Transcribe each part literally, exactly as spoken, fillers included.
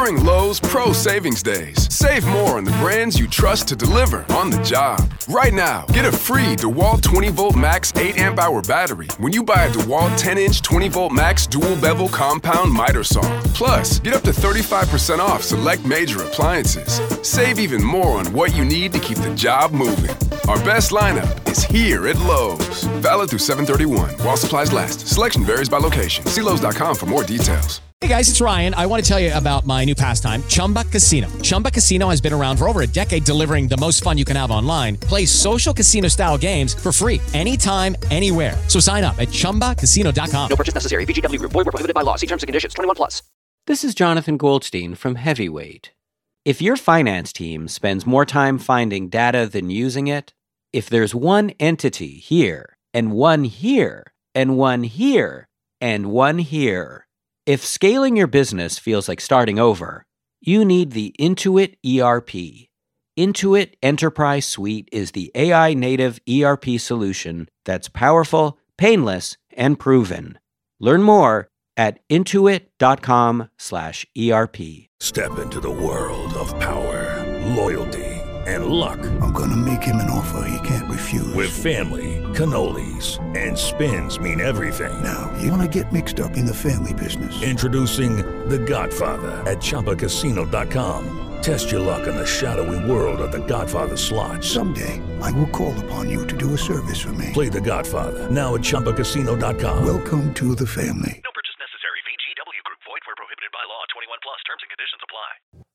during Lowe's Pro Savings Days. Save more on the brands you trust to deliver on the job. Right now, get a free DeWalt twenty volt max eight amp hour battery when you buy a DeWalt ten inch twenty volt max dual bevel compound miter saw. Plus, get up to thirty-five percent off select major appliances. Save even more on what you need to keep the job moving. Our best lineup is here at Lowe's. Valid through seven thirty-one while supplies last. Selection varies by location. See Lowe's dot com for more details. Hey guys, it's Ryan. I want to tell you about my new pastime, Chumba Casino. Chumba Casino has been around for over a decade, delivering the most fun you can have online. Play social casino style games for free anytime, anywhere. So sign up at chumba casino dot com. No purchase necessary. V G W Group. Void where prohibited by law. See terms and conditions. twenty-one plus. This is Jonathan Goldstein from Heavyweight. If your finance team spends more time finding data than using it, if there's one entity here, and one here, and one here, and one here, if scaling your business feels like starting over, you need the Intuit E R P. Intuit Enterprise Suite is the A I-native E R P solution that's powerful, painless, and proven. Learn more at intuit.com slash ERP. Step into the world of power, loyalty, and luck. I'm gonna make him an offer he can't refuse. With family, cannolis, and spins mean everything. Now, you wanna get mixed up in the family business. Introducing The Godfather at Chumba Casino dot com. Test your luck in the shadowy world of The Godfather slot. Someday, I will call upon you to do a service for me. Play The Godfather, now at Chumba Casino dot com. Welcome to the family. No purchase necessary. V G W Group. Void where prohibited by law. twenty-one plus. Terms and conditions apply.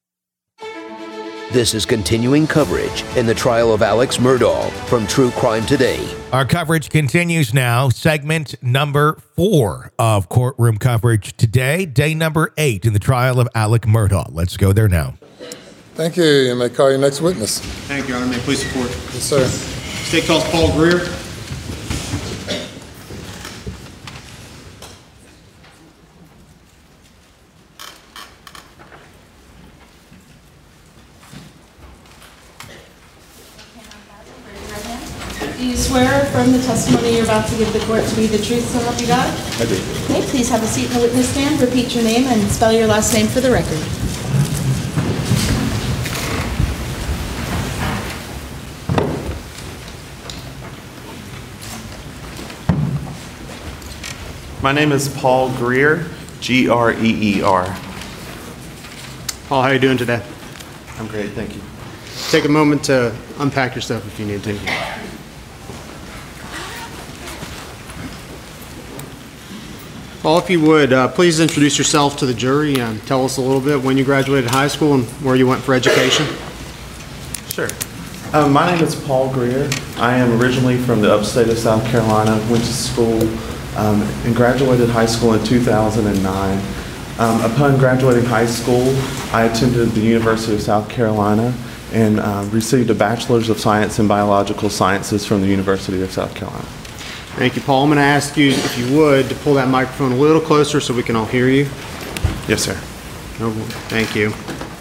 This is continuing coverage in the trial of Alex Murdaugh from True Crime Today. Our coverage continues now. Segment number four of courtroom coverage today. Day number eight in the trial of Alex Murdaugh. Let's go there now. Thank you. You may call your next witness. Thank you, Your Honor. May I please report? Yes, sir. State calls Paul Greer. Do you swear from the testimony you're about to give the court to be the truth, so help you God? I do. Okay, please have a seat in the witness stand. Repeat your name and spell your last name for the record. My name is Paul Greer, G R E E R. Paul, how are you doing today? I'm great, thank you. Take a moment to unpack your stuff if you need to. Paul, if you would, uh, please introduce yourself to the jury and tell us a little bit when you graduated high school and where you went for education. Sure. Um, my name is Paul Greer. I am originally from the upstate of South Carolina, went to school um, and graduated high school in two thousand nine. Um, upon graduating high school, I attended the University of South Carolina and uh, received a Bachelor's of Science in Biological Sciences from the University of South Carolina. Thank you, Paul. I'm going to ask you, if you would, to pull that microphone a little closer so we can all hear you. Yes, sir. No, thank you.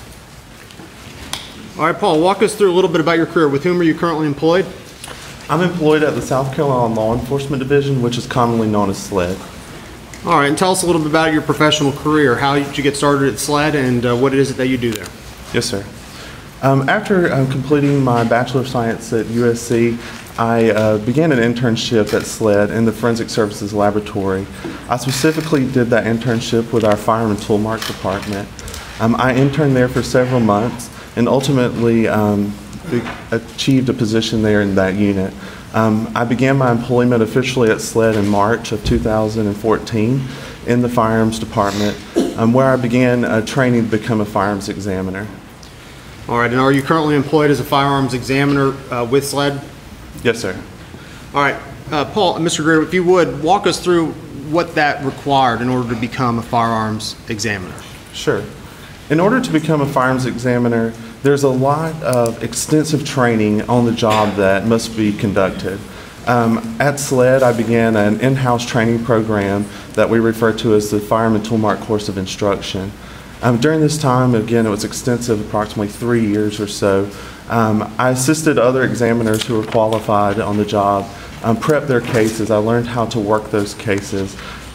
All right, Paul, walk us through a little bit about your career. With whom are you currently employed? I'm employed at the South Carolina Law Enforcement Division, which is commonly known as SLED. All right, and tell us a little bit about your professional career. How did you get started at SLED, and uh, what is it that you do there? Yes, sir. Um, after uh, completing my Bachelor of Science at U S C, I uh, began an internship at SLED in the Forensic Services Laboratory. I specifically did that internship with our Firearm and Tool Mart department. Um, I interned there for several months and ultimately um, be- achieved a position there in that unit. Um, I began my employment officially at SLED in March of two thousand fourteen in the Firearms Department, um, where I began uh, training to become a firearms examiner. All right, and are you currently employed as a firearms examiner uh, with SLED? Yes, sir. All right, uh, Paul, Mister Greer, if you would, walk us through what that required in order to become a firearms examiner. Sure. In order to become a firearms examiner, there's a lot of extensive training on the job that must be conducted. Um, at SLED, I began an in-house training program that we refer to as the Firearm and Tool Mart Course of Instruction. Um, during this time, again, it was extensive, approximately three years or so. Um, I assisted other examiners who were qualified on the job, um, prep their cases. I learned how to work those cases.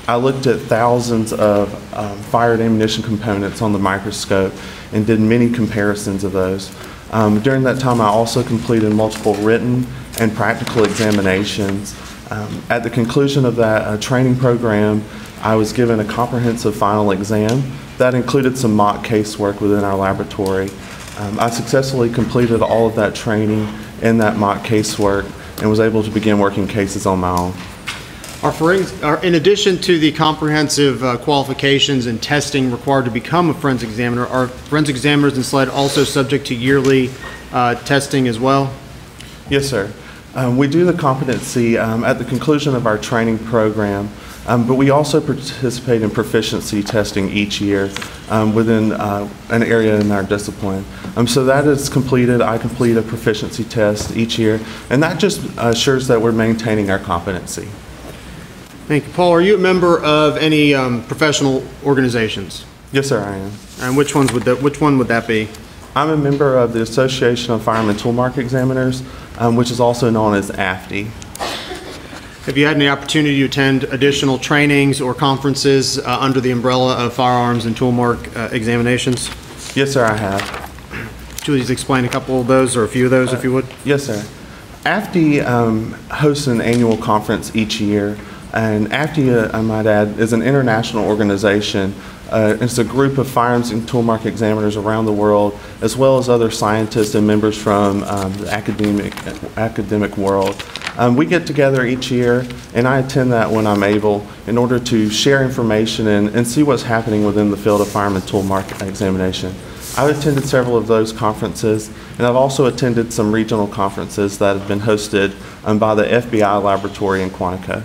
I looked at thousands of um, fired ammunition components on the microscope and did many comparisons of those. Um, during that time, I also completed multiple written and practical examinations. Um, at the conclusion of that uh, training program, I was given a comprehensive final exam that included some mock casework within our laboratory. Um, I successfully completed all of that training and that mock casework and was able to begin working cases on my own. Are forensic, are, in addition to the comprehensive uh, qualifications and testing required to become a forensic examiner, are forensic examiners in SLED also subject to yearly uh, testing as well? Yes, sir. Um, we do the competency um, at the conclusion of our training program, um, but we also participate in proficiency testing each year um, within uh, an area in our discipline. Um, so that is completed. I complete a proficiency test each year, and that just assures that we're maintaining our competency. Thank you. Paul, are you a member of any um, professional organizations? Yes, sir, I am. And which ones would that, which one would that be? I'm a member of the Association of Firearm Tool Mark Examiners, um, which is also known as A F T E. Have you had any opportunity to attend additional trainings or conferences uh, under the umbrella of firearms and tool mark uh, examinations? Yes, sir, I have. Could you please explain a couple of those or a few of those, uh, if you would? Yes, sir. A F T E um, hosts an annual conference each year, and A F T E, uh, I might add, is an international organization. Uh, it's a group of firearms and tool mark examiners around the world, as well as other scientists and members from um, the academic academic world. Um, we get together each year, and I attend that when I'm able in order to share information and, and see what's happening within the field of firearm and tool mark examination. I've attended several of those conferences, and I've also attended some regional conferences that have been hosted um, by the F B I laboratory in Quantico.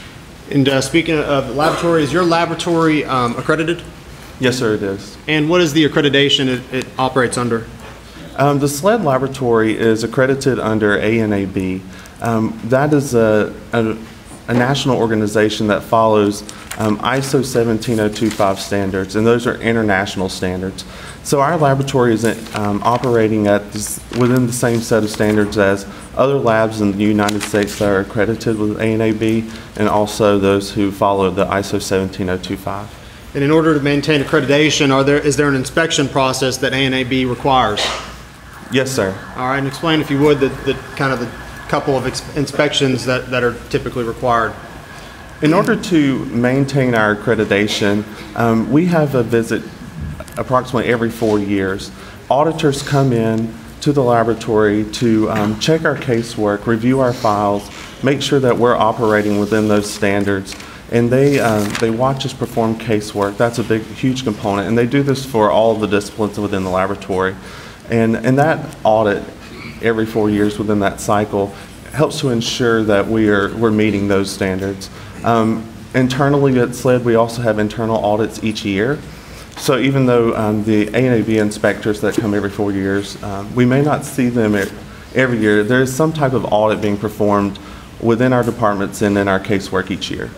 And uh, speaking of laboratory, is your laboratory um, accredited? Yes, sir, it is. And what is the accreditation it, it operates under? Um, the SLED laboratory is accredited under A N A B. Um, that is a, a, a national organization that follows um, I S O seventeen oh twenty-five standards, and those are international standards. So our laboratory is um, operating at this, within the same set of standards as other labs in the United States that are accredited with A N A B, and also those who follow the I S O seventeen oh twenty-five. And in order to maintain accreditation, are there is there an inspection process that A N A B requires? Yes, sir. All right, and explain, if you would, the, the kind of the couple of ex inspections that, that are typically required. In order to maintain our accreditation, um, we have a visit approximately every four years. Auditors come in to the laboratory to um, check our casework, review our files, make sure that we're operating within those standards. And they, um, they watch us perform casework. That's a big, huge component. And they do this for all of the disciplines within the laboratory. And, and that audit every four years within that cycle helps to ensure that we are, we're meeting those standards. Um, internally at SLED, we also have internal audits each year. So even though um, the A N A B inspectors that come every four years, um, we may not see them every year, there is some type of audit being performed within our departments and in our casework each year.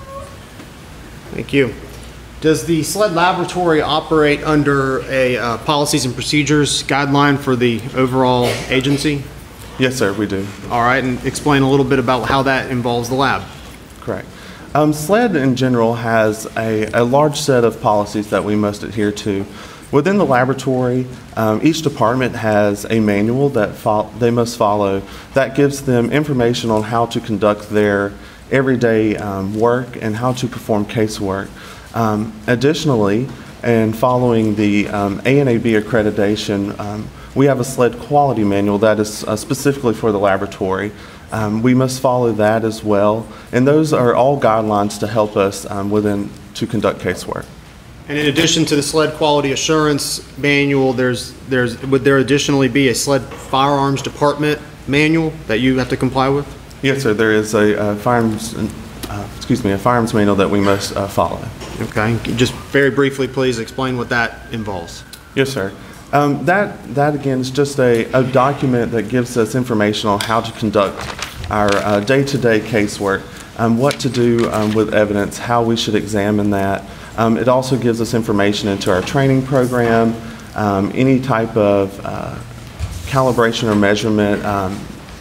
Thank you. Does the SLED laboratory operate under a uh, policies and procedures guideline for the overall agency? Yes, sir, we do. All right, and explain a little bit about how that involves the lab. Correct. Um, SLED in general has a, a large set of policies that we must adhere to. Within the laboratory, um, each department has a manual that they must follow that gives them information on how to conduct their everyday um, work and how to perform casework. Um, additionally, and following the um, A N A B accreditation, um, we have a SLED quality manual that is uh, specifically for the laboratory. Um, we must follow that as well, and those are all guidelines to help us um, within to conduct casework. And in addition to the SLED quality assurance manual, there's there's would there additionally be a SLED firearms department manual that you have to comply with? Yes, sir. There is a, a firearms uh, excuse me a firearms manual that we must uh, follow. Okay. Just very briefly, please explain what that involves. Yes, sir. Um, that, that again is just a, a document that gives us information on how to conduct our uh, day-to-day casework, um, what to do um, with evidence, how we should examine that. Um, it also gives us information into our training program, um, any type of uh, calibration or measurement, um,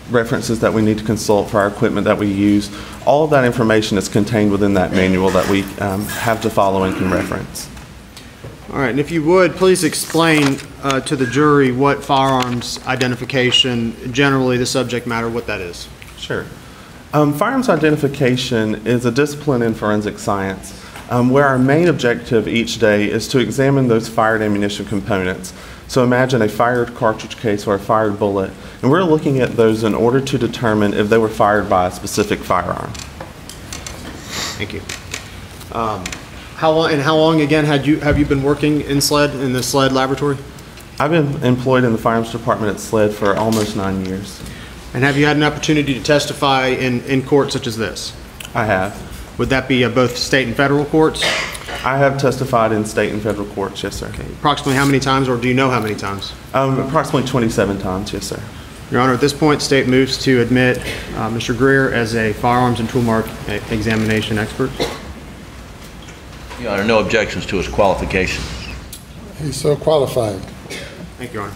references that we need to consult for our equipment that we use. All of that information is contained within that manual that we um, have to follow and can reference. All right, and if you would, please explain uh, to the jury what firearms identification, generally the subject matter, what that is. Sure. Um, firearms identification is a discipline in forensic science um, where our main objective each day is to examine those fired ammunition components. So imagine a fired cartridge case or a fired bullet, and we're looking at those in order to determine if they were fired by a specific firearm. Thank you. Um, how long, and how long again had you, have you been working in SLED, in the SLED laboratory? I've been employed in the firearms department at SLED for almost nine years. And have you had an opportunity to testify in, in court such as this? I have. Would that be uh, both state and federal courts? I have testified in state and federal courts, yes, sir. Okay. Approximately how many times, or do you know how many times? Um, approximately twenty-seven times, yes, sir. Your Honor, at this point, state moves to admit uh, Mister Greer as a firearms and tool mark examination expert. Your Honor, no objections to his qualifications. He's so qualified. Thank you, Your Honor.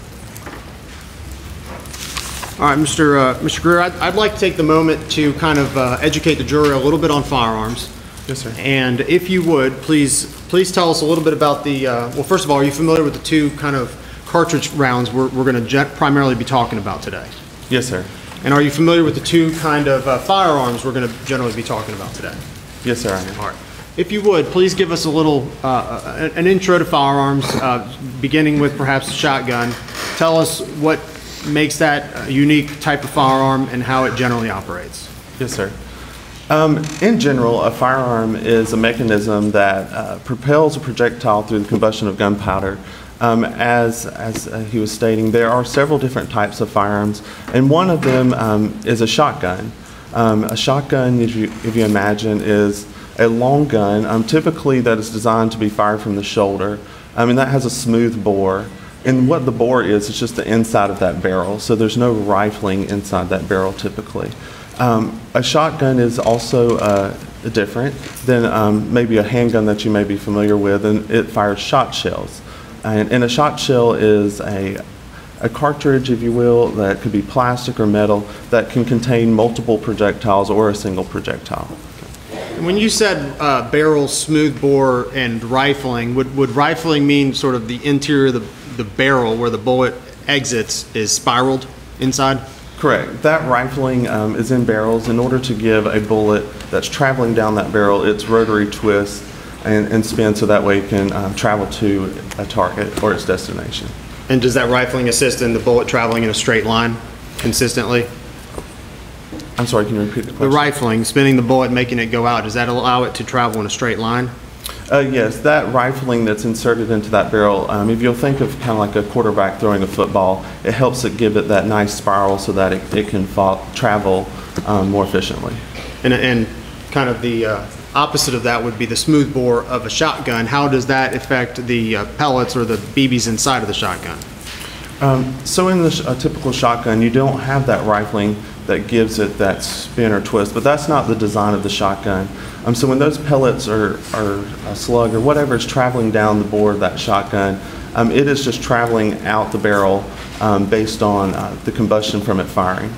All right, Mister Uh, Mister Greer, I'd, I'd like to take the moment to kind of uh, educate the jury a little bit on firearms. Yes, sir. And if you would, please please tell us a little bit about the, uh, well, first of all, are you familiar with the two kind of cartridge rounds we're, we're going to primarily be talking about today? Yes, sir. And are you familiar with the two kind of uh, firearms we're going to generally be talking about today? Yes, sir, I am. All right. If you would, please give us a little, uh, an intro to firearms, uh, beginning with perhaps the shotgun. Tell us what makes that a unique type of firearm and how it generally operates. Yes, sir. Um, in general, a firearm is a mechanism that uh, propels a projectile through the combustion of gunpowder. Um, as as uh, he was stating, there are several different types of firearms, and one of them um, is a shotgun. Um, a shotgun, if you, if you imagine, is a long gun, um, typically that is designed to be fired from the shoulder. I mean, that has a smooth bore. And what the bore is, it's just the inside of that barrel, so there's no rifling inside that barrel typically. Um, a shotgun is also uh, different than um, maybe a handgun that you may be familiar with, and it fires shot shells. And, and a shot shell is a, a cartridge, if you will, that could be plastic or metal that can contain multiple projectiles or a single projectile. And when you said uh, barrel, smooth bore, and rifling, would, would rifling mean sort of the interior of the, the barrel where the bullet exits is spiraled inside? Correct. That rifling um, is in barrels in order to give a bullet that's traveling down that barrel its rotary twist and, and spin so that way it can um, travel to a target or its destination. And does that rifling assist in the bullet traveling in a straight line consistently? I'm sorry, can you repeat the question? The rifling, spinning the bullet, making it go out, does that allow it to travel in a straight line? Uh, yes, that rifling that's inserted into that barrel, um, if you'll think of kind of like a quarterback throwing a football, it helps it give it that nice spiral so that it, it can fall, travel um, more efficiently. And, and kind of the uh, opposite of that would be the smooth bore of a shotgun. How does that affect the uh, pellets or the B Bs inside of the shotgun? Um, so in the sh- a typical shotgun, you don't have that rifling that gives it that spin or twist, but that's not the design of the shotgun. Um, so when those pellets or, or a slug or whatever is traveling down the bore of that shotgun, um, it is just traveling out the barrel um, based on uh, the combustion from it firing.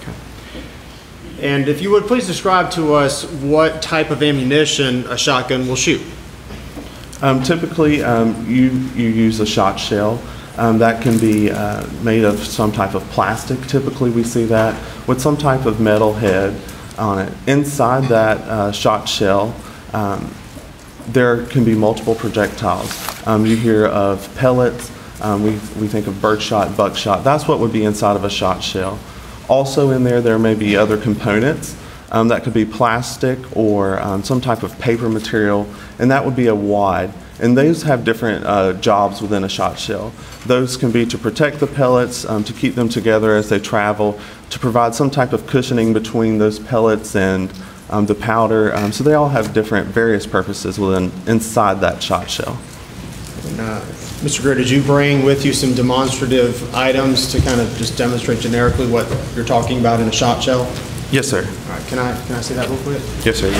Okay. And if you would please describe to us what type of ammunition a shotgun will shoot. Um, typically, um, you, you use a shot shell. Um, that can be uh, made of some type of plastic. Typically we see that with some type of metal head on it. Inside that uh, shot shell, um, there can be multiple projectiles. Um, you hear of pellets, um, we, we think of birdshot, buckshot. That's what would be inside of a shot shell. Also in there, there may be other components. Um, that could be plastic or um, some type of paper material, and that would be a wad. And those have different uh, jobs within a shot shell. Those can be to protect the pellets, um, to keep them together as they travel, to provide some type of cushioning between those pellets and um, the powder. Um, so they all have different various purposes within inside that shot shell. Uh, Mister Greer, did you bring with you some demonstrative items to kind of just demonstrate generically what you're talking about in a shot shell? Yes, sir. All right, can I, can I see that real quick? Yes, sir.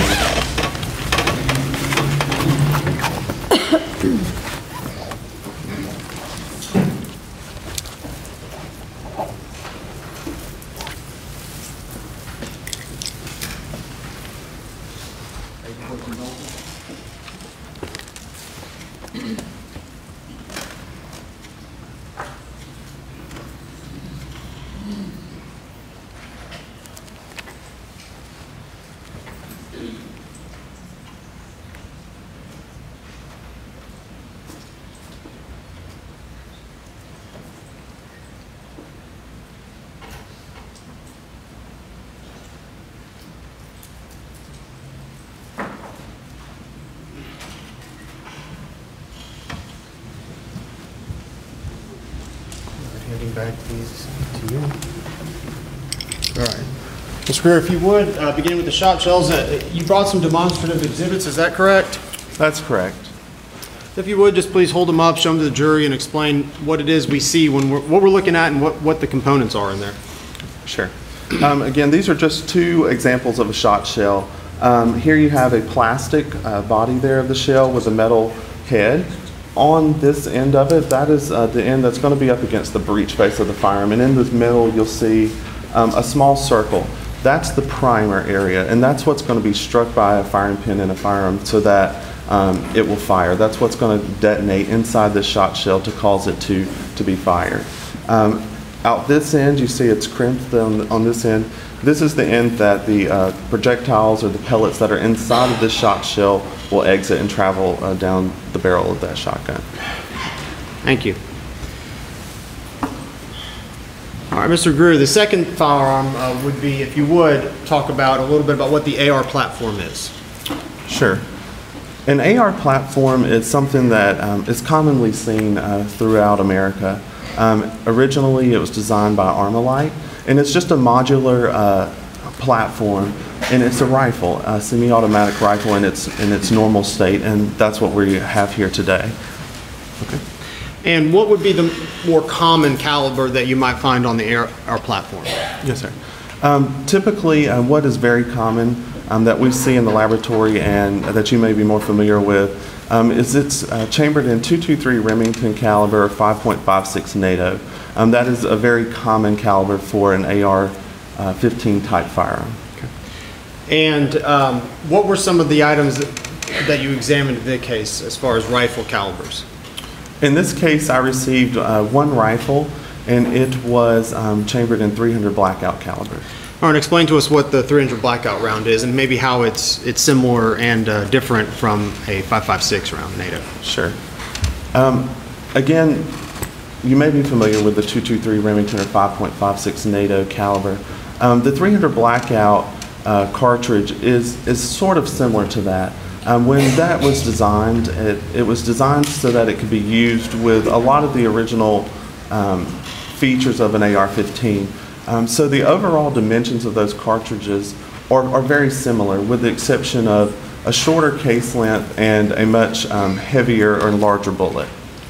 Handing back these to you. All right. Mister Greer, if you would, uh, begin with the shot shells. Uh, you brought some demonstrative exhibits, is that correct? That's correct. If you would, just please hold them up, show them to the jury, and explain what it is we see when we're, what we're looking at and what, what the components are in there. Sure. Um, again, these are just two examples of a shot shell. Um, here you have a plastic uh, body there of the shell with a metal head. On this end of it, that is uh, the end that's going to be up against the breech face of the firearm. And in the middle, you'll see um, a small circle. That's the primer area, and that's what's going to be struck by a firing pin in a firearm so that um, it will fire. That's what's going to detonate inside this shot shell to cause it to, to be fired. Um, out this end, you see it's crimped on, on this end. This is the end that the uh, projectiles or the pellets that are inside of this shot shell will exit and travel uh, down the barrel of that shotgun. Thank you. All right, Mister Greer, the second firearm uh, would be, if you would, talk about a little bit about what the A R platform is. Sure. An A R platform is something that um, is commonly seen uh, throughout America. Um, originally, it was designed by Armalite, and it's just a modular uh, platform, and it's a rifle, a semi-automatic rifle in its in its normal state, and that's what we have here today. Okay. And what would be the more common caliber that you might find on the A R platform? Yes, sir. Um, typically, uh, what is very common um, that we see in the laboratory and that you may be more familiar with um, is it's uh, chambered in two twenty-three Remington caliber, five point five six NATO. Um, that is a very common caliber for an A R fifteen type firearm. Okay. And um, what were some of the items that, that you examined in this case as far as rifle calibers? In this case, I received uh, one rifle, and it was um, chambered in three hundred blackout caliber. All right, explain to us what the three hundred blackout round is, and maybe how it's it's similar and uh, different from a five five six round NATO. Sure. Um, again, you may be familiar with the two twenty-three Remington or five point five six NATO caliber. Um, the three hundred blackout uh, cartridge is is sort of similar to that. Um, when that was designed, it, it was designed so that it could be used with a lot of the original um, features of an A R fifteen. Um, so the overall dimensions of those cartridges are, are very similar, with the exception of a shorter case length and a much um, heavier or larger bullet.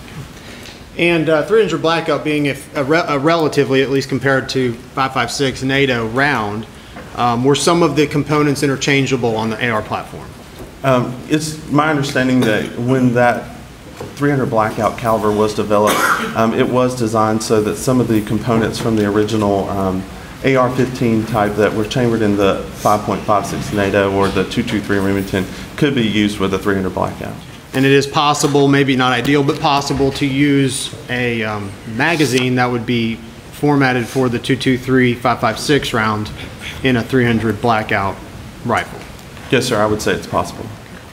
And uh, three hundred blackout being if a, re a relatively, at least compared to five five six NATO round, um, were some of the components interchangeable on the A R platform? Um, it's my understanding that when that three hundred blackout caliber was developed, um, it was designed so that some of the components from the original um, A R fifteen type that were chambered in the five point five six NATO or the two twenty-three Remington could be used with a three hundred blackout. And it is possible, maybe not ideal, but possible to use a um, magazine that would be formatted for the two twenty-three five five six round in a three hundred blackout rifle. Yes, sir, I would say it's possible.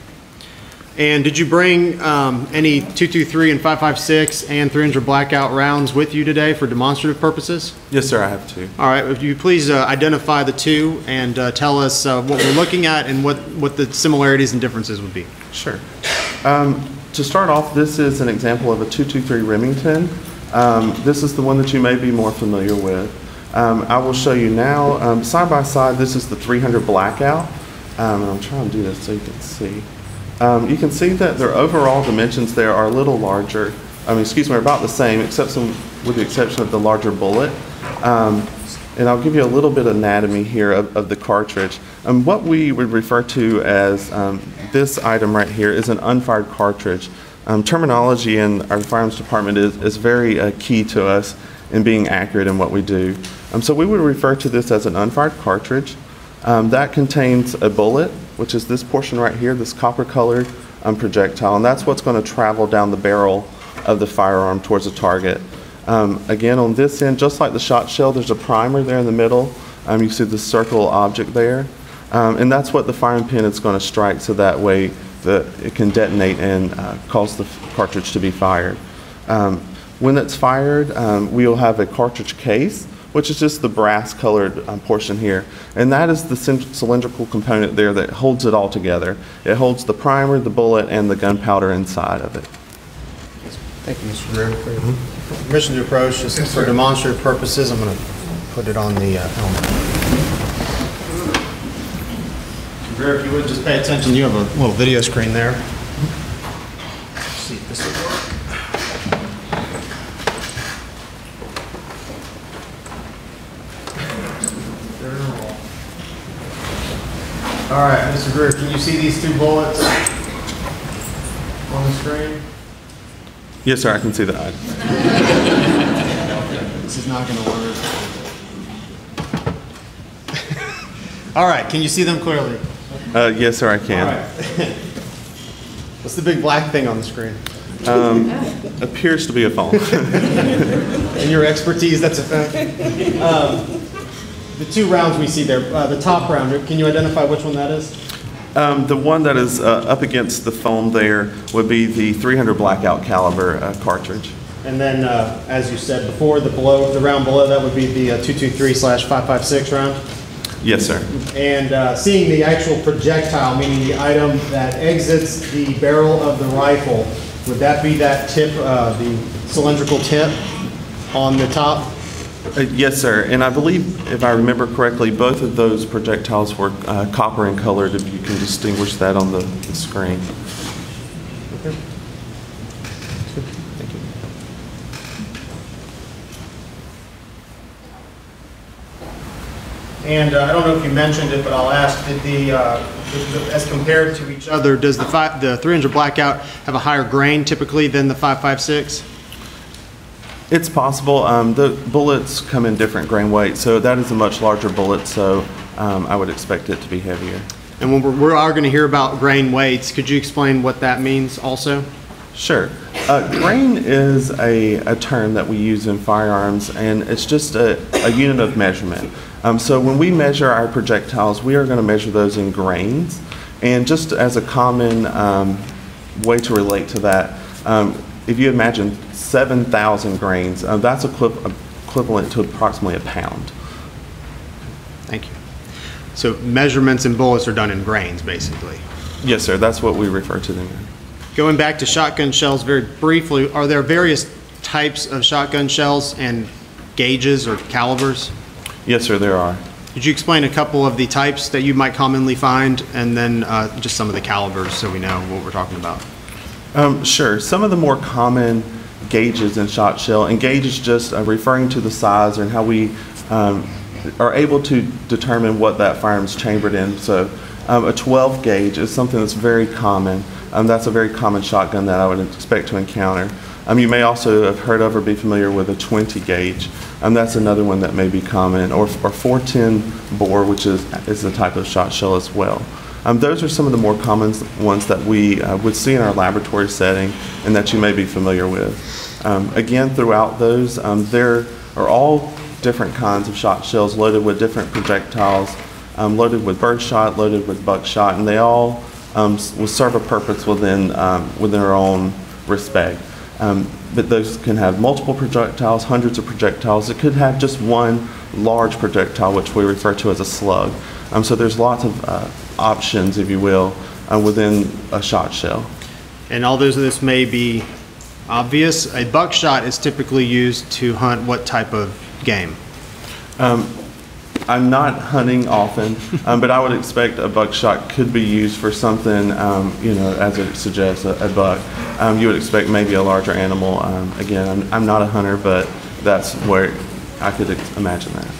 And did you bring um, any two twenty-three and five five six and three hundred blackout rounds with you today for demonstrative purposes? Yes, sir, I have two. All right, if you please uh, identify the two and uh, tell us uh, what we're looking at and what, what the similarities and differences would be. Sure. Um, to start off, this is an example of a two twenty-three Remington. Um, this is the one that you may be more familiar with. Um, I will show you now. Um, side by side, this is the three hundred blackout. Um, and I'm trying to do this so you can see. Um, you can see that their overall dimensions there are a little larger. I mean, excuse me, are about the same, except some, with the exception of the larger bullet. Um, and I'll give you a little bit of anatomy here of, of the cartridge. Um, what we would refer to as um, this item right here is an unfired cartridge. Um, terminology in our firearms department is, is very uh, key to us in being accurate in what we do. Um, so we would refer to this as an unfired cartridge. Um, that contains a bullet, which is this portion right here, this copper-colored um, projectile, and that's what's going to travel down the barrel of the firearm towards the target. Um, again, on this end, just like the shot shell, there's a primer there in the middle. Um, you see the circle object there, um, and that's what the firing pin is going to strike, so that way the, it can detonate and uh, cause the cartridge to be fired. Um, when it's fired, um, we will have a cartridge case, which is just the brass colored um, portion here. And that is the cylindrical component there that holds it all together. It holds the primer, the bullet, and the gunpowder inside of it. Thank you, Mister Greer, for your permission to approach. Just yes, for demonstrative purposes, I'm going to put it on the uh, helmet. Mister Greer, if you would just pay attention, you have a little video screen there. Let's see if this will work. All right, Mister Greer, can you see these two bullets on the screen? Yes, sir, I can see that. This is not going to work. All right, can you see them clearly? Uh, yes, sir, I can. All right. What's the big black thing on the screen? Um, appears to be a phone. In your expertise, that's a fact. Um, the two rounds we see there, uh, the top round, can you identify which one that is? Um, the one that is uh, up against the foam there would be the three hundred Blackout caliber uh, cartridge. And then, uh, as you said before, the below, the round below that would be the uh, two twenty-three slash five five six round? Yes, sir. And uh, seeing the actual projectile, meaning the item that exits the barrel of the rifle, would that be that tip, uh, the cylindrical tip on the top? Uh, yes, sir. And I believe, if I remember correctly, both of those projectiles were uh, copper in color, if you can distinguish that on the, the screen. Okay. Thank you. And uh, I don't know if you mentioned it, but I'll ask, did the, uh, the as compared to each other, does the, five, the three hundred Blackout have a higher grain typically than the five five six? It's possible. Um, the bullets come in different grain weights, so that is a much larger bullet, so um, I would expect it to be heavier. And when we're, we are going to hear about grain weights, could you explain what that means also? Sure. Uh, grain is a, a term that we use in firearms, and it's just a, a unit of measurement. Um, so when we measure our projectiles, we are going to measure those in grains. And just as a common um, way to relate to that, um, if you imagine seven thousand grains, uh, that's equi equivalent to approximately a pound. Thank you. So measurements in bullets are done in grains, basically? Yes, sir. That's what we refer to them in. Going back to shotgun shells very briefly, are there various types of shotgun shells and gauges or calibers? Yes, sir, there are. Could you explain a couple of the types that you might commonly find, and then uh, just some of the calibers so we know what we're talking about? Um, sure. Some of the more common gauges in shot shell, and gauge is just uh, referring to the size and how we um, are able to determine what that firearm's chambered in. So um, a twelve gauge is something that's very common. Um, that's a very common shotgun that I would expect to encounter. Um, you may also have heard of or be familiar with a twenty gauge. Um, that's another one that may be common, or, or four ten bore, which is, is a type of shot shell as well. Um, those are some of the more common ones that we uh, would see in our laboratory setting and that you may be familiar with. Um, again, throughout those, um, there are all different kinds of shot shells loaded with different projectiles, um, loaded with birdshot, loaded with buckshot, and they all um, will serve a purpose within, um, within their own respect. Um, but those can have multiple projectiles, hundreds of projectiles. It could have just one large projectile, which we refer to as a slug. Um, so there's lots of uh, options, if you will, uh, within a shot shell. And although this may be obvious, a buckshot is typically used to hunt what type of game? Um, I'm not hunting often, um, but I would expect a buckshot could be used for something, um, you know, as it suggests, a, a buck. Um, you would expect maybe a larger animal. Um, again, I'm, I'm not a hunter, but that's where I could imagine that.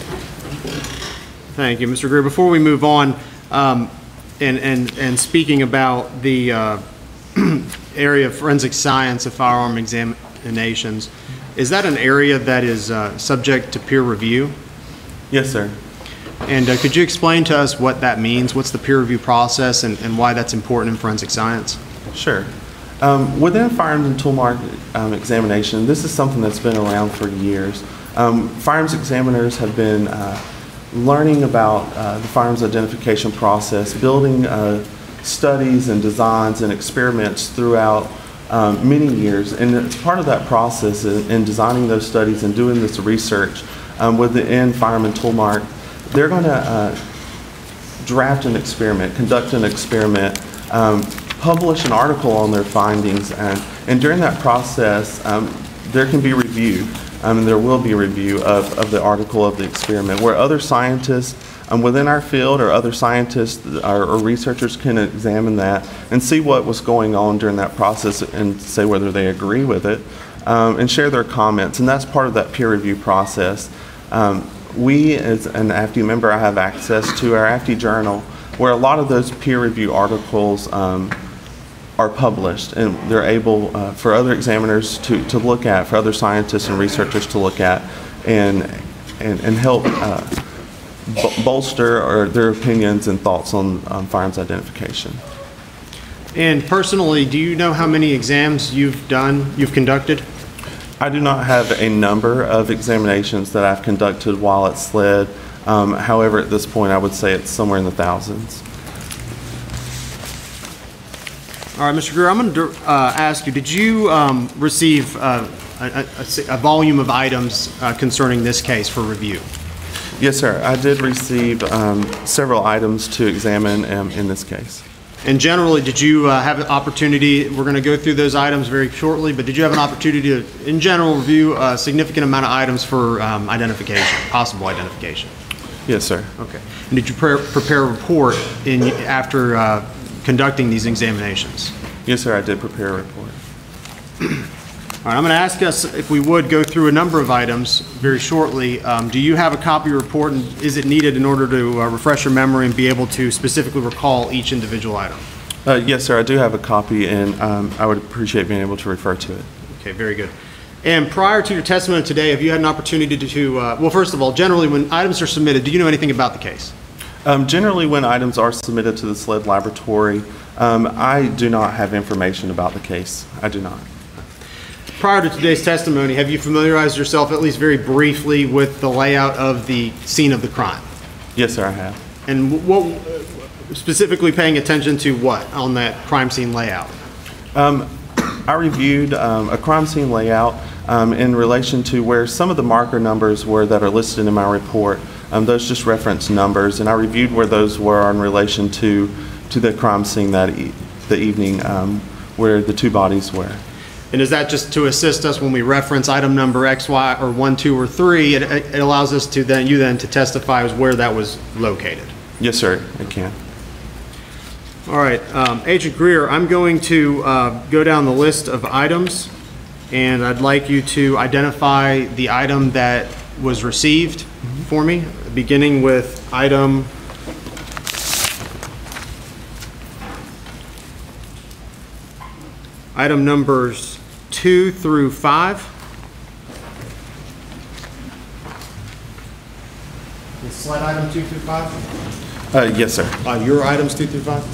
Thank you, Mister Greer. Before we move on, um, and, and, and speaking about the uh, area of forensic science of firearm examinations, is that an area that is uh, subject to peer review? Yes, sir. And uh, could you explain to us what that means? What's the peer review process and, and why that's important in forensic science? Sure. Um, within firearms and tool mark um, examination, this is something that's been around for years. Um, firearms examiners have been uh, learning about uh, the firearms identification process, building uh, studies and designs and experiments throughout um, many years. And it's part of that process in, in designing those studies and doing this research um, within Firearm and Tool Mark. They're going to uh, draft an experiment, conduct an experiment, um, publish an article on their findings, and, and during that process, um, there can be review, um, and there will be review of, of the article of the experiment, where other scientists um, within our field or other scientists or, or researchers can examine that and see what was going on during that process and say whether they agree with it, um, and share their comments, and that's part of that peer review process. Um, we, as an A F D member, I have access to our A F D journal, where a lot of those peer review articles um, are published, and they're able uh, for other examiners to, to look at, for other scientists and researchers to look at, and and, and help uh, bolster or their opinions and thoughts on um, firearms identification. And personally, do you know how many exams you've done, you've conducted? I do not have a number of examinations that I've conducted while at SLED. Um, however, at this point, I would say it's somewhere in the thousands. All right, Mister Greer, I'm going to uh, ask you, did you um, receive uh, a, a, a volume of items uh, concerning this case for review? Yes, sir. I did receive um, several items to examine um, in this case. And generally, did you uh, have an opportunity, we're going to go through those items very shortly, but did you have an opportunity to, in general, review a significant amount of items for um, identification, possible identification? Yes, sir. Okay. And did you pre prepare a report in, after uh, conducting these examinations? Yes, sir. I did prepare a report. All right, I'm going to ask us if we would go through a number of items very shortly. Um, do you have a copy of your report, and is it needed in order to uh, refresh your memory and be able to specifically recall each individual item? Uh, yes, sir. I do have a copy, and um, I would appreciate being able to refer to it. Okay, very good. And prior to your testimony today, have you had an opportunity to, to uh, well, first of all, generally when items are submitted, do you know anything about the case? Um, generally, when items are submitted to the SLED laboratory, um, I do not have information about the case. I do not. Prior to today's testimony, have you familiarized yourself, at least very briefly, with the layout of the scene of the crime? Yes, sir, I have. And what, specifically paying attention to what on that crime scene layout? Um, I reviewed um, a crime scene layout um, in relation to where some of the marker numbers were that are listed in my report. Um, those just reference numbers, and I reviewed where those were in relation to to the crime scene that e the evening um, where the two bodies were. And is that just to assist us when we reference item number X, Y, or one, two, or three? It, it allows us to then, you then, to testify as where that was located. Yes, sir, it can. All right, um, Agent Greer, I'm going to uh, go down the list of items, and I'd like you to identify the item that was received mm-hmm. for me, beginning with item item numbers two through five. Is slide item two through five? Uh, yes, sir. Uh, your items two through five?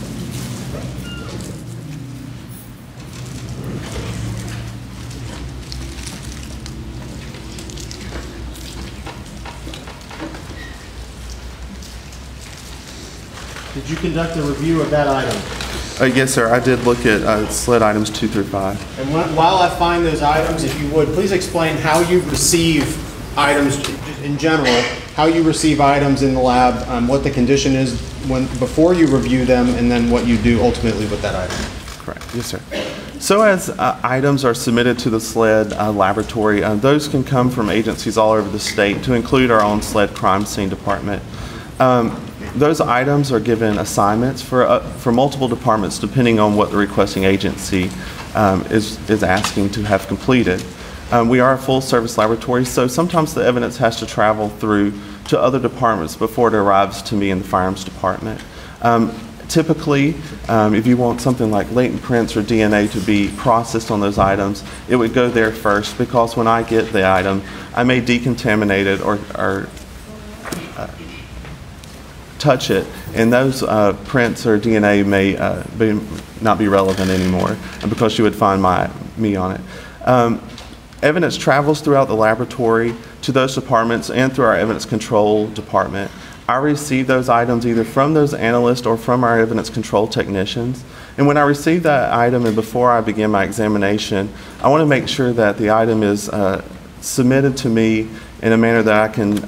Did you conduct a review of that item? Uh, yes, sir. I did look at uh, SLED items two through five. And when, while I find those items, if you would, please explain how you receive items in general, how you receive items in the lab, um, what the condition is when before you review them, and then what you do ultimately with that item. Correct. Yes, sir. So as uh, items are submitted to the SLED uh, laboratory, uh, those can come from agencies all over the state, to include our own SLED crime scene department. Um, Those items are given assignments for uh, for multiple departments depending on what the requesting agency um, is, is asking to have completed. Um, we are a full service laboratory, so sometimes the evidence has to travel through to other departments before it arrives to me in the firearms department. Um, typically, um, if you want something like latent prints or D N A to be processed on those items, it would go there first, because when I get the item, I may decontaminate it or, or uh, touch it, and those uh, prints or D N A may uh, be, not be relevant anymore, because you would find my me on it. Um, evidence travels throughout the laboratory to those departments and through our evidence control department. I receive those items either from those analysts or from our evidence control technicians. And when I receive that item and before I begin my examination, I want to make sure that the item is uh, submitted to me in a manner that I can uh,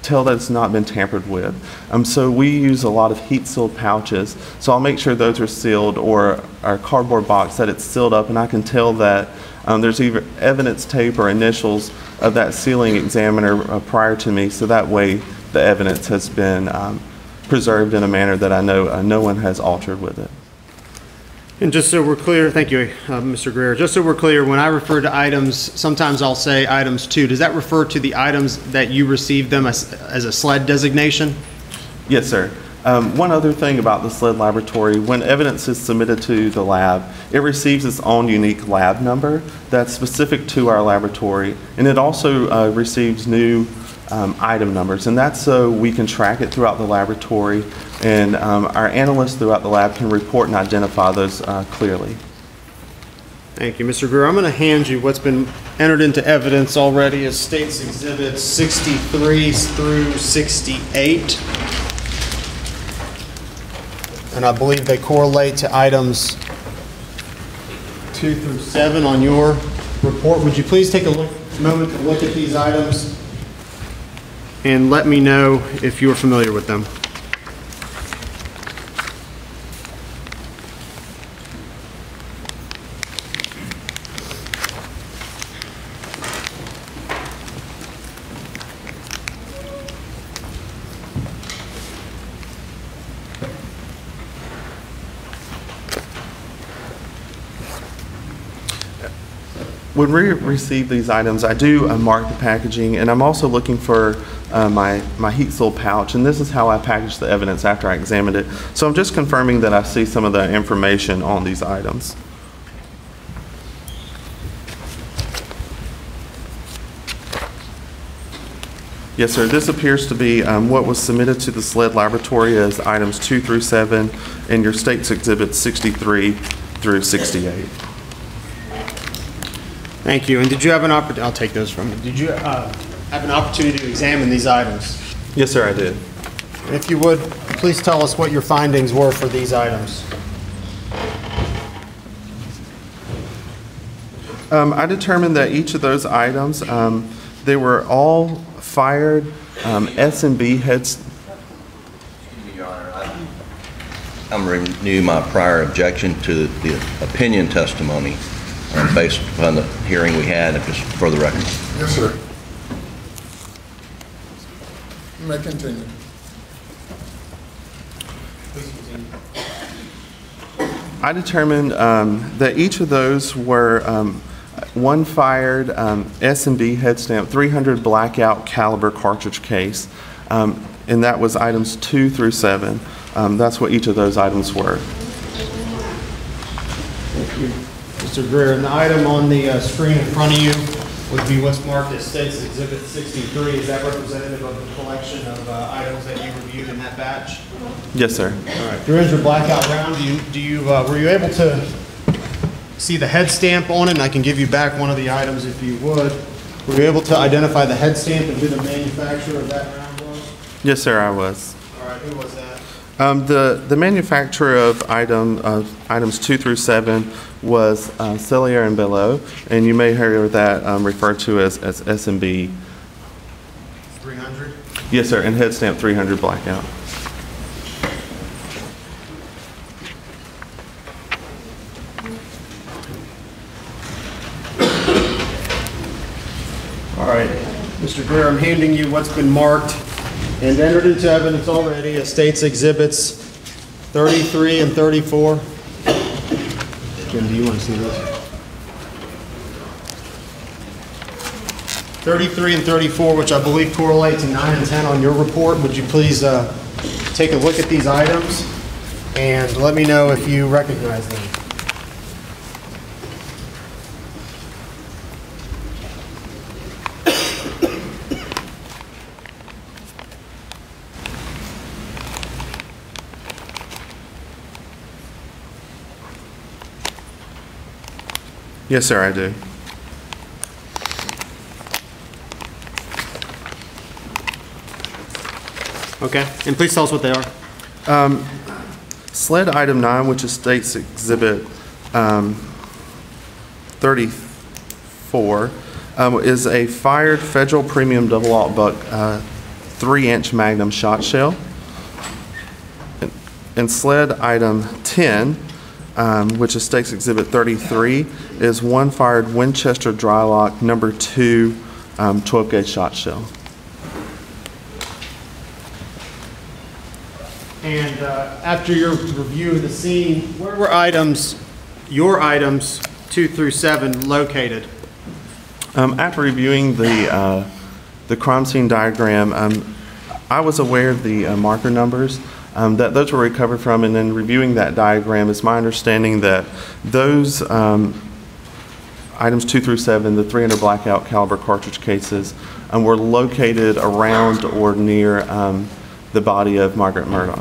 tell that it's not been tampered with. Um, so we use a lot of heat-sealed pouches. So I'll make sure those are sealed, or our cardboard box that it's sealed up, and I can tell that um, there's either evidence tape or initials of that sealing examiner uh, prior to me. So that way the evidence has been um, preserved in a manner that I know uh, no one has altered with it. And just so we're clear, thank you, uh, Mister Greer. Just so we're clear, when I refer to items, sometimes I'll say items two. Does that refer to the items that you received them as, as a SLED designation? Yes, sir. Um, one other thing about the SLED laboratory, when evidence is submitted to the lab, it receives its own unique lab number that's specific to our laboratory, and it also uh, receives new um, item numbers, and that's so we can track it throughout the laboratory, and um, our analysts throughout the lab can report and identify those uh, clearly. Thank you, Mister Greer. I'm going to hand you what's been entered into evidence already as States Exhibits sixty-three through sixty-eight. And I believe they correlate to items two through seven on your report. Would you please take a look, moment to look at these items and let me know if you're familiar with them. When we receive these items, I do uh, mark the packaging, and I'm also looking for uh, my, my heat seal pouch, and this is how I package the evidence after I examined it. So I'm just confirming that I see some of the information on these items. Yes, sir. This appears to be um, what was submitted to the SLED laboratory as items two through seven in your States Exhibits sixty-three through sixty-eight. Thank you. And did you have an opportunity? I'll take those from you. Did you uh, have an opportunity to examine these items? Yes, sir, I did. If you would, please tell us what your findings were for these items. Um, I determined that each of those items, um, they were all fired um, S and B heads. Your Honor, I, I'm renew my prior objection to the opinion testimony um, based upon the hearing we had, just for the record. Yes, sir. You may continue. I determined um, that each of those were um, one fired um, S and B head stamp three hundred blackout caliber cartridge case, um, and that was items two through seven. Um, that's what each of those items were. Thank you, Mister Greer. And the item on the uh, screen in front of you would be what's marked as States Exhibit sixty-three. Is that representative of the collection of uh, items that you reviewed in that batch? Yes, sir. All right. During your blackout round, do you, do you uh, were you able to see the head stamp on it? And I can give you back one of the items if you would. Were you able to identify the head stamp and who the manufacturer of that round was? Yes, sir, I was. All right. Who was that? Um, the the manufacturer of item uh, items two through seven was uh, Cellier and Belleau, and you may hear that um, referred to as as S and B. three hundred. Yes, sir, and head stamp three hundred blackout. All right, Mister Greer, I'm handing you what's been marked and entered into evidence already as States Exhibits thirty-three and thirty-four. Jim, do you want to see this? thirty-three and thirty-four, which I believe correlate to nine and ten on your report. Would you please uh, take a look at these items and let me know if you recognize them? Yes, sir, I do. Okay, and please tell us what they are. Um, SLED item nine, which is States Exhibit um, thirty-four, um, is a fired federal premium double aught buck uh, three inch Magnum shot shell. And, and sled item ten, um, which is State's Exhibit thirty-three, is one fired Winchester Drylock number two um, twelve gauge shot shell. And uh, after your review of the scene, where were items, your items two through seven located? Um, after reviewing the uh, the crime scene diagram, um, I was aware of the uh, marker numbers um, that those were recovered from, and then reviewing that diagram, it's my understanding that those um, items two through seven, the three hundred blackout caliber cartridge cases, um, were located around or near um, the body of Margaret Murdaugh.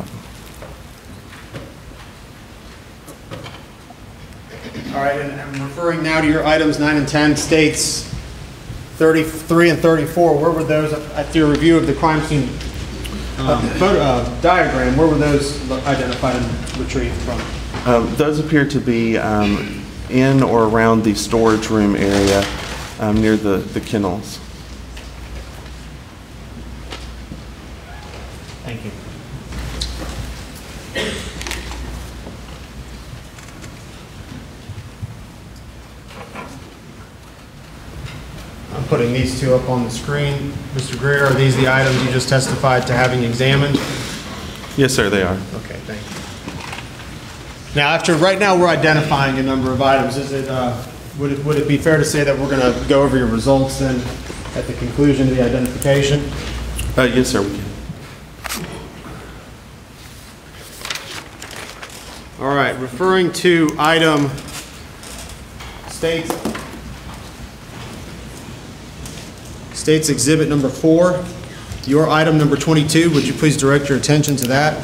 All right, and I'm referring now to your items nine and ten, States thirty-three and thirty-four. Where were those at your review of the crime scene uh, photo, uh, diagram? Where were those identified and retrieved from? Um, those appear to be um, in or around the storage room area um, near the, the kennels. Thank you. I'm putting these two up on the screen. Mister Greer, are these the items you just testified to having examined? Yes, sir, they are. Okay, thank you. Now, after right now we're identifying a number of items. Is it uh, would it would it be fair to say that we're going to go over your results then at the conclusion of the identification? Uh, yes, sir, we can. All right, referring to item States States Exhibit number four, your item number twenty-two, would you please direct your attention to that?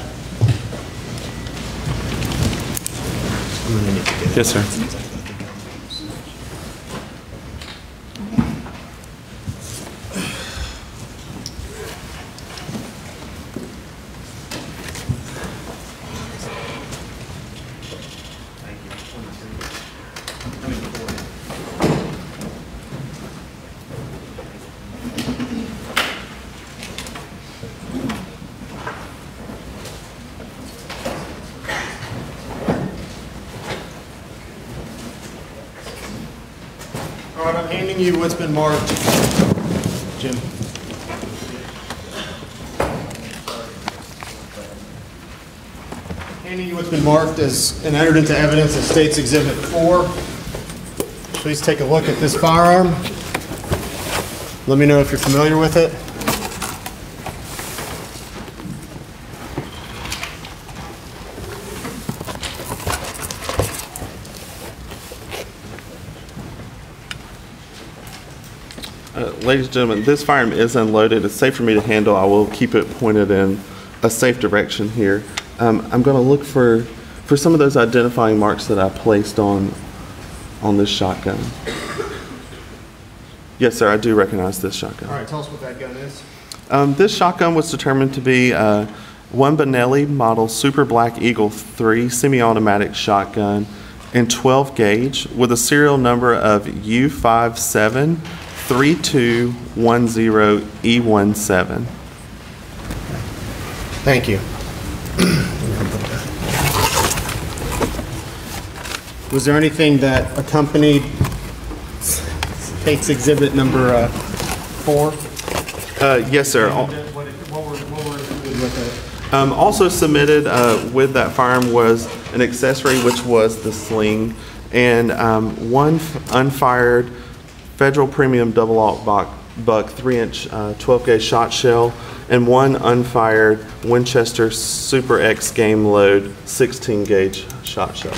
Yes, sir. All right, I'm handing you what's been marked, Jim. Handing you what's been marked as and entered into evidence as State's Exhibit four. Please take a look at this firearm. Let me know if you're familiar with it. Uh, ladies and gentlemen, this firearm is unloaded. It's safe for me to handle. I will keep it pointed in a safe direction here. Um, I'm going to look for, for some of those identifying marks that I placed on, on this shotgun. Yes, sir, I do recognize this shotgun. All right, tell us what that gun is. Um, this shotgun was determined to be uh, one Benelli model Super Black Eagle three semi-automatic shotgun in twelve gauge with a serial number of U five seven three two one zero E one seven. Thank you. Was there anything that accompanied State's Exhibit number uh, four? Uh, yes, sir. What, what, what were, what were included with it? Um, also submitted uh, with that firearm was an accessory, which was the sling, and um, one f- unfired Federal Premium Double Aught Buck, buck three inch uh, twelve gauge shot shell, and one unfired Winchester Super X Game Load sixteen gauge shot shell.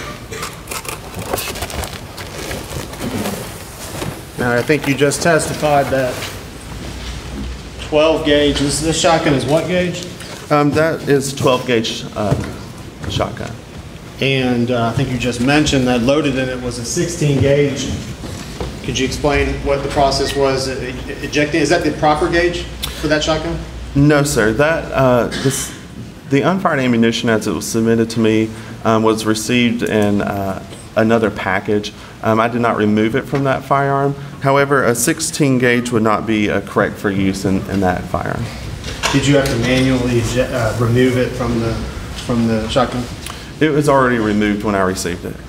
Now, I think you just testified that twelve gauge, this, this shotgun is what gauge? Um, that is twelve gauge uh, shotgun. And uh, I think you just mentioned that loaded in it was a sixteen gauge. Could you explain what the process was e- ejecting? Is that the proper gauge for that shotgun? No, sir. That uh, this, the unfired ammunition as it was submitted to me um, was received in uh, another package. Um, I did not remove it from that firearm. However, a sixteen gauge would not be uh, correct for use in, in that firearm. Did you have to manually uh, remove it from the from the shotgun? It was already removed when I received it.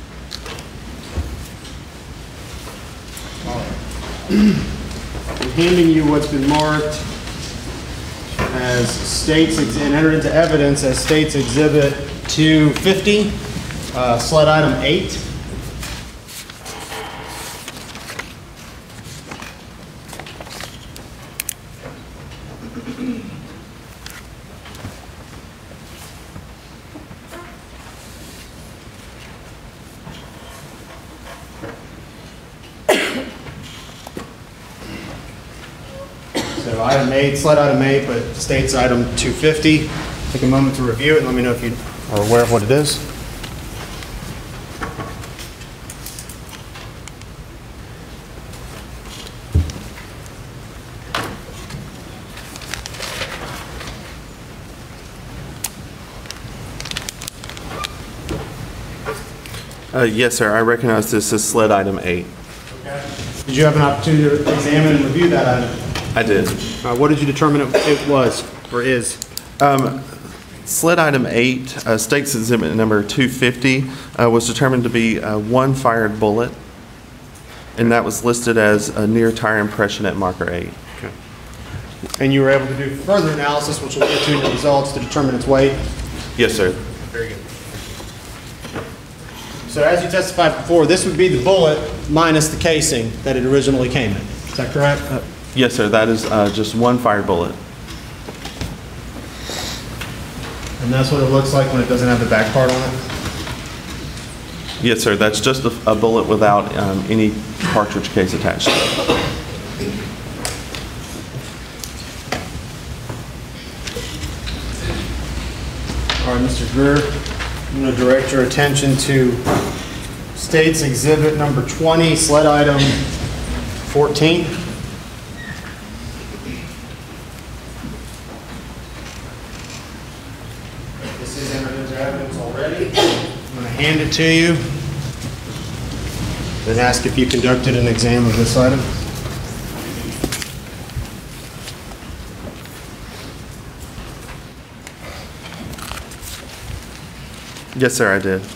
I'm handing you what's been marked as states ex and entered into evidence as States Exhibit two fifty, uh, sled item eight. So item eight, sled item eight, but states item two fifty. Take a moment to review it and let me know if you are aware of what it is. Uh, yes, sir. I recognize this as sled item eight. Okay. Did you have an opportunity to examine and review that item? I did. Uh, what did you determine it, it was or is? Um, sled item eight, uh, States Exhibit number two fifty, uh, was determined to be uh, one fired bullet, and that was listed as a near tire impression at marker eight. Okay. And you were able to do further analysis, which we'll get to in the results, to determine its weight? Yes, sir. Very good. So as you testified before, this would be the bullet minus the casing that it originally came in. Is that correct? Uh, yes, sir. That is uh, just one fired bullet. And that's what it looks like when it doesn't have the back part on it? Yes, sir. That's just a, a bullet without um, any cartridge case attached to it. All right, Mister Greer, I'm going to direct your attention to States Exhibit number twenty, sled item fourteen. This is entered into evidence already. I'm going to hand it to you, then ask if you conducted an exam of this item. Yes, sir, I did.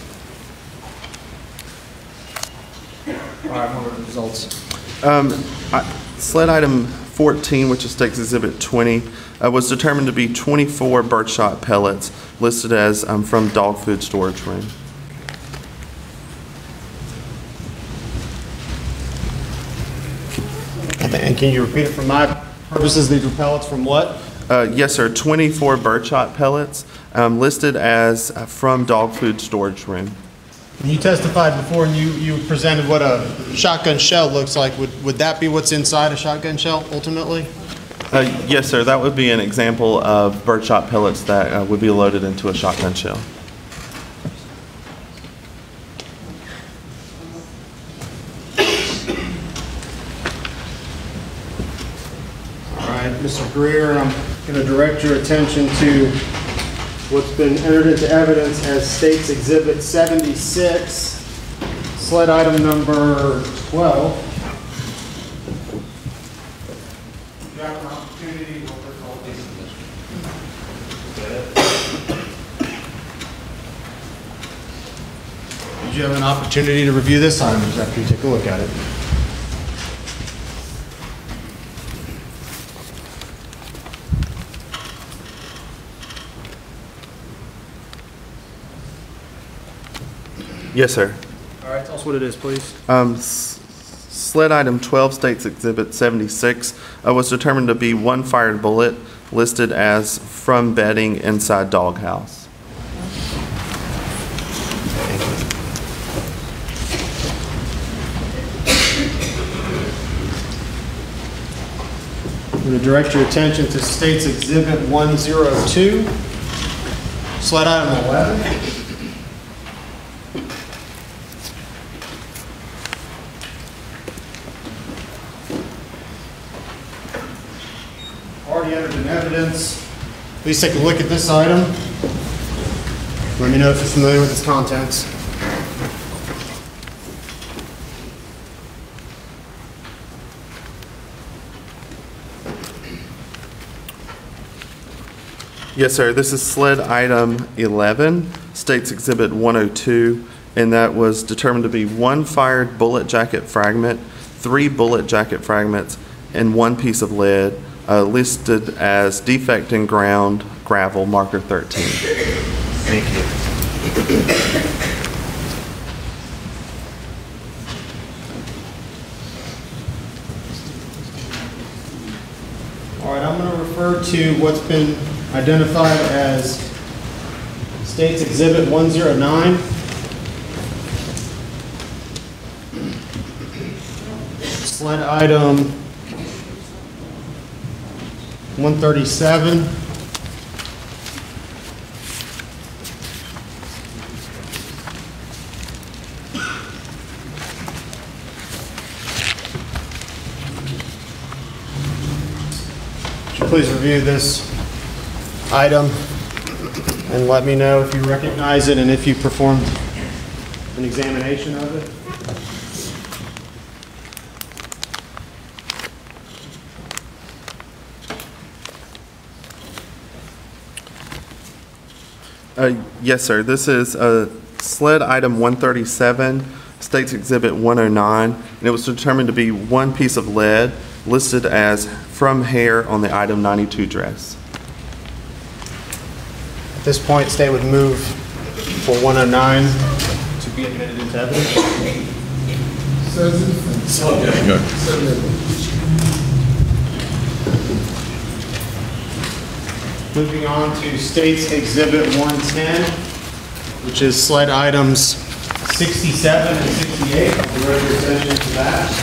All right, what are the results? Um, I, sled item fourteen, which is States Exhibit twenty, uh, was determined to be twenty-four birdshot pellets, listed as um, from dog food storage room. And can you repeat it for my purposes? These were pellets from what? Uh, yes, sir. twenty-four birdshot pellets, um, listed as uh, from dog food storage room. You testified before, and you, you presented what a shotgun shell looks like. Would would that be what's inside a shotgun shell ultimately? Uh, yes, sir. That would be an example of birdshot pellets that uh, would be loaded into a shotgun shell. All right, Mister Greer, I'm going to direct your attention to what's been entered into evidence as States Exhibit seventy-six, sled item number twelve. You have an opportunity to Did you have an opportunity to review this item just after you take a look at it? Yes, sir. All right, tell us what it is, please. Um, s- sled item twelve, States Exhibit seventy-six, uh, was determined to be one fired bullet, listed as from bedding inside doghouse. I'm going to direct your attention to States Exhibit one oh two, sled item eleven. Already entered in evidence. Please take a look at this item. Let me know if you're familiar with its contents. Yes, sir. This is SLED item eleven, States Exhibit one oh two, and that was determined to be one fired bullet jacket fragment, three bullet jacket fragments, and one piece of lead, uh, listed as defect in ground gravel marker thirteen. Thank you. All right, I'm going to refer to what's been identified as States Exhibit one oh nine. SLED item one thirty-seven. Please review this item and let me know if you recognize it and if you performed an examination of it. Uh, yes, sir. This is uh, SLED item one thirty-seven, States Exhibit one oh nine, and it was determined to be one piece of lead listed as from hair on the item ninety-two dress. At this point, State would move for one oh nine to be admitted into evidence. Moving on to State's Exhibit one ten, which is SLED items sixty-seven and sixty-eight. I'll direct your attention to that.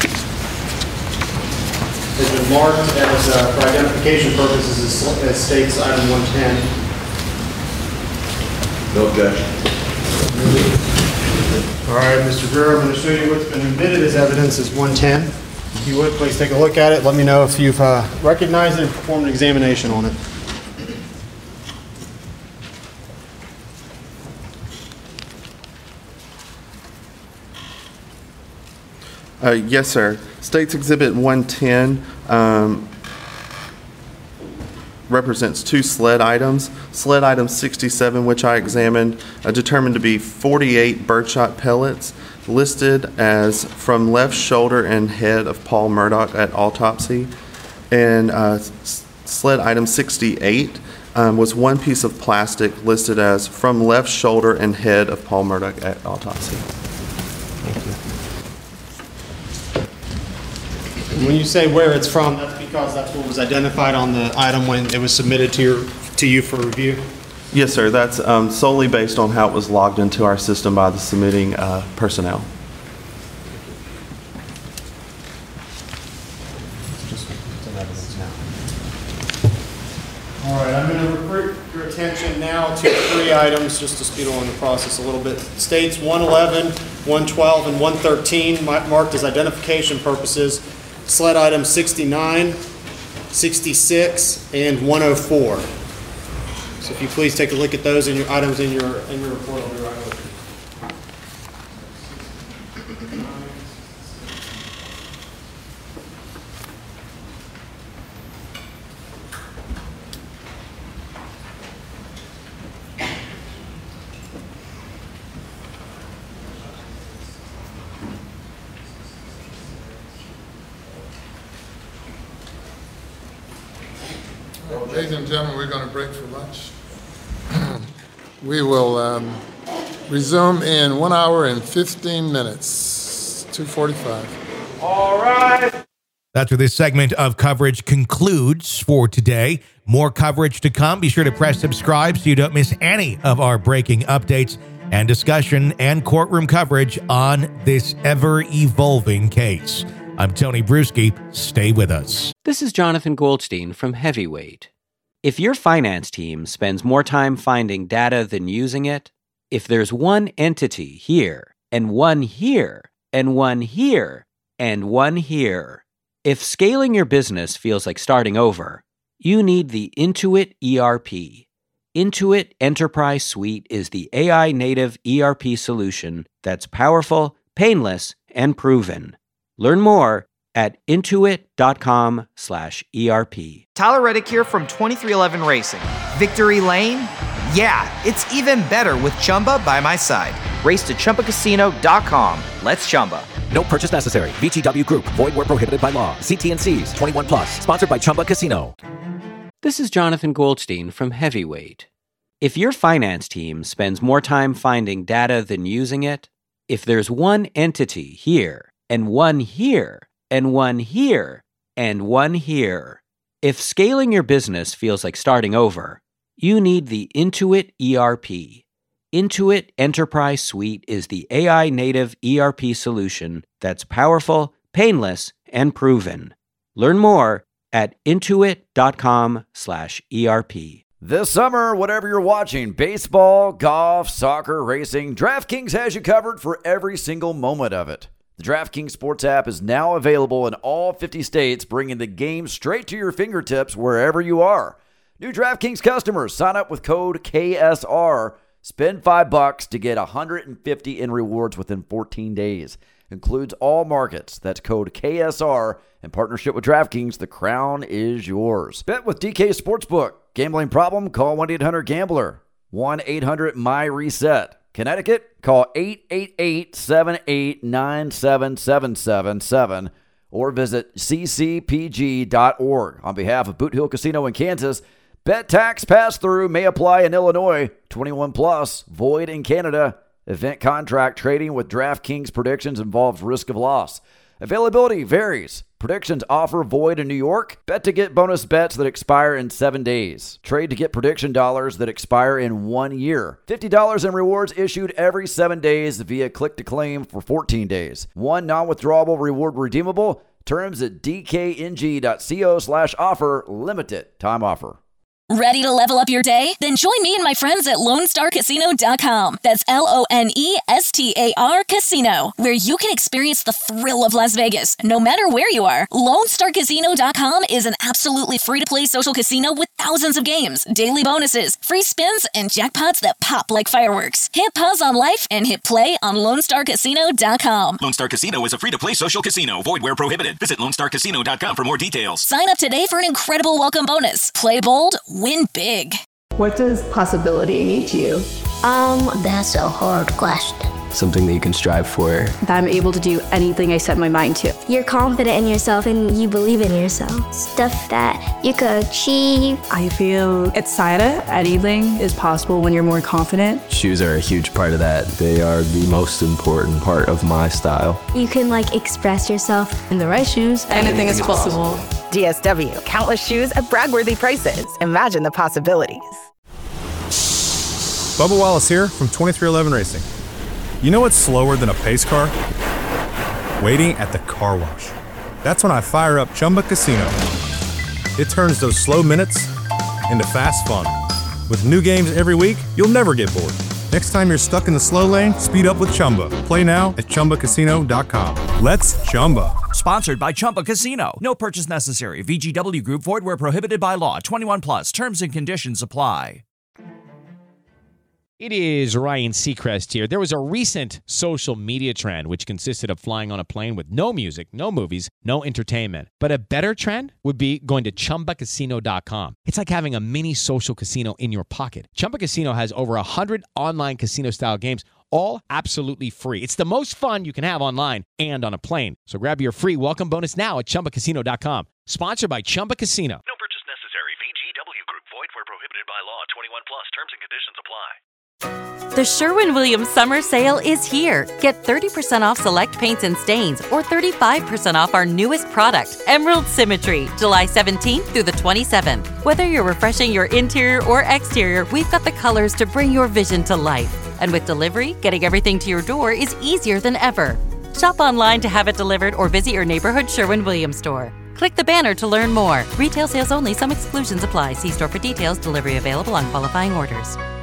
Has been marked as, uh, for identification purposes, as, as State's item one ten. No objection. All right, Mister Greer, I'm going to show you what's been admitted as evidence as one ten. If you would, please take a look at it. Let me know if you've uh, recognized it and performed an examination on it. Uh, yes, sir. States Exhibit one ten um, represents two SLED items. SLED item sixty-seven, which I examined, uh, determined to be forty-eight birdshot pellets, listed as from left shoulder and head of Paul Murdaugh at autopsy. And uh, SLED item sixty-eight um, was one piece of plastic listed as from left shoulder and head of Paul Murdaugh at autopsy. Thank you. When you say where it's from, that's because that's what was identified on the item when it was submitted to your to you for review? Yes, sir. That's um, solely based on how it was logged into our system by the submitting uh, personnel. All right, I'm going to recruit your attention now to three items just to speed along the process a little bit. States one eleven, one twelve, and one thirteen marked as identification purposes. SLED item sixty-nine, sixty-six, and one oh four. So if you please take a look at those in your items in your in your report, I'll be right with you. Ladies and gentlemen, we're going to break for lunch. We will um, resume in one hour and fifteen minutes, two forty-five. All right. That's where this segment of coverage concludes for today. More coverage to come. Be sure to press subscribe so you don't miss any of our breaking updates and discussion and courtroom coverage on this ever-evolving case. I'm Tony Bruschi. Stay with us. This is Jonathan Goldstein from Heavyweight. If your finance team spends more time finding data than using it, if there's one entity here, and one here, and one here, and one here, if scaling your business feels like starting over, you need the Intuit E R P. Intuit Enterprise Suite is the A I-native E R P solution that's powerful, painless, and proven. Learn more at intuit.com slash ERP. Tyler Reddick here from twenty-three eleven Racing. Victory Lane? Yeah, it's even better with Chumba by my side. Race to Chumba Casino dot com. Let's Chumba. No purchase necessary. V G W Group. Void where prohibited by law. See T and C's. twenty-one plus. Sponsored by Chumba Casino. This is Jonathan Goldstein from Heavyweight. If your finance team spends more time finding data than using it, if there's one entity here, and one here, and one here, and one here, if scaling your business feels like starting over, you need the Intuit E R P. Intuit Enterprise Suite is the A I-native E R P solution that's powerful, painless, and proven. Learn more at intuit.com slash ERP. This summer, whatever you're watching, baseball, golf, soccer, racing, DraftKings has you covered for every single moment of it. The DraftKings Sports app is now available in all fifty states, bringing the game straight to your fingertips wherever you are. New DraftKings customers, sign up with code K S R, spend five bucks to get one hundred fifty in rewards within fourteen days. Includes all markets. That's code K S R. In partnership with DraftKings, the crown is yours. Bet with D K Sportsbook. Gambling problem? Call one eight hundred gambler. one eight hundred M Y reset. Connecticut? Call eight eight eight, seven eight nine, seven seven seven seven or visit c c p g dot org. On behalf of Boot Hill Casino in Kansas, bet tax pass-through may apply in Illinois. twenty-one plus, void in Canada. Event contract trading with DraftKings predictions involves risk of loss. Availability varies. Predictions offer void in New York. Bet to get bonus bets that expire in seven days. Trade to get prediction dollars that expire in one year. fifty dollars in rewards issued every seven days via click to claim for fourteen days. One non-withdrawable reward redeemable. Terms at dkng.co slash offer. Limited time offer. Ready to level up your day? Then join me and my friends at Lone Star Casino dot com. That's L O N E S T A R Casino, where you can experience the thrill of Las Vegas, no matter where you are. Lone Star Casino dot com is an absolutely free-to-play social casino with thousands of games, daily bonuses, free spins, and jackpots that pop like fireworks. Hit pause on life and hit play on Lone Star Casino dot com. Lone Star Casino is a free-to-play social casino. Void where prohibited. Visit Lone Star Casino dot com for more details. Sign up today for an incredible welcome bonus. Play bold, win big. What does possibility mean to you? Um, that's a hard question. Something that you can strive for. That I'm able to do anything I set my mind to. You're confident in yourself and you believe in yourself. Stuff that you could achieve. I feel excited. Anything is possible when you're more confident. Shoes are a huge part of that. They are the most important part of my style. You can like express yourself. In the right shoes, anything, anything is possible. possible. D S W, countless shoes at brag-worthy prices. Imagine the possibilities. Bubba Wallace here from twenty-three eleven Racing. You know what's slower than a pace car? Waiting at the car wash. That's when I fire up Chumba Casino. It turns those slow minutes into fast fun. With new games every week, you'll never get bored. Next time you're stuck in the slow lane, speed up with Chumba. Play now at Chumba Casino dot com. Let's Chumba. Sponsored by Chumba Casino. No purchase necessary. V G W Group. Void where prohibited by law. twenty-one plus. Terms and conditions apply. It is Ryan Seacrest here. There was a recent social media trend which consisted of flying on a plane with no music, no movies, no entertainment. But a better trend would be going to Chumba Casino dot com. It's like having a mini social casino in your pocket. Chumba Casino has over one hundred online casino-style games, all absolutely free. It's the most fun you can have online and on a plane. So grab your free welcome bonus now at Chumba Casino dot com. Sponsored by Chumba Casino. No purchase necessary. V G W Group. Void where prohibited by law. twenty-one plus. Terms and conditions apply. The Sherwin-Williams Summer Sale is here. Get thirty percent off select paints and stains or thirty-five percent off our newest product, Emerald Symmetry, July seventeenth through the twenty-seventh. Whether you're refreshing your interior or exterior, we've got the colors to bring your vision to life. And with delivery, getting everything to your door is easier than ever. Shop online to have it delivered or visit your neighborhood Sherwin-Williams store. Click the banner to learn more. Retail sales only. Some exclusions apply. See store for details. Delivery available on qualifying orders.